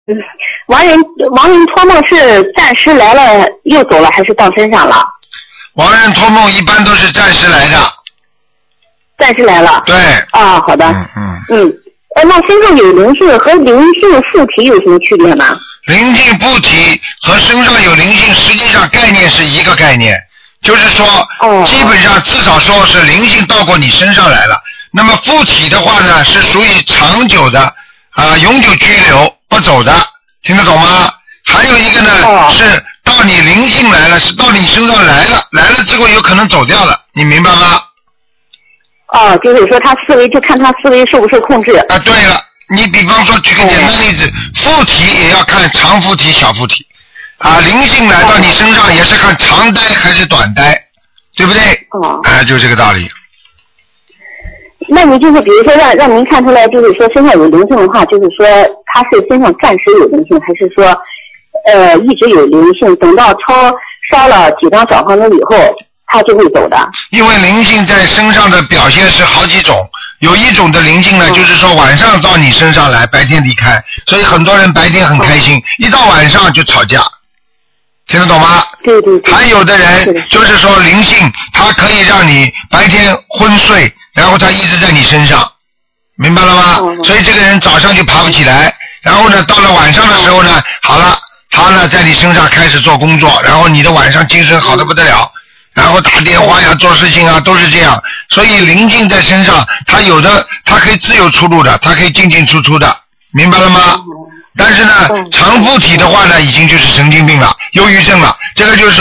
亡人托梦是暂时来了又走了，还是到身上了？ 亡人托梦一般都是暂时来的。 暂时来了。 对。 啊，好的。那身上有灵性和灵性附体有什么区别吗？ 灵性附体和身上有灵性实际上概念是一个概念，就是说基本上至少说是灵性到过你身上来了。那么附体的话呢，是属于长久的永久居留不走的，听得懂吗？还有一个呢，是到你灵性来了，是到你身上来了之后有可能走掉了，你明白吗？ 就是说他思维，就看他思维受不受控制。 对了，你比方说举个简单例子，附体也要看长附体小附体灵性来到你身上也是看长呆还是短呆，对不对？就这个道理。 那你就是比如说让您看出来，就是说身上有灵性的话，就是说他是身上暂时有灵性，还是说一直有灵性，等到烧了几张小房子以后他就会走的？ 因为灵性在身上的表现是好几种，有一种的灵性呢，就是说晚上到你身上来，白天离开，所以很多人白天很开心，一到晚上就吵架，听得懂吗？ 对。 还有的人就是说灵性，它可以让你白天昏睡，然后他一直在你身上，明白了吗？所以这个人早上就爬不起来，然后呢到了晚上的时候呢，好了，他呢在你身上开始做工作，然后你的晚上精神好得不得了，然后打电话呀做事情啊都是这样。所以灵性在身上，他有的他可以自由出入的，他可以进进出出的，明白了吗？但是呢长附体的话呢，已经就是神经病了，忧郁症了，这个就是说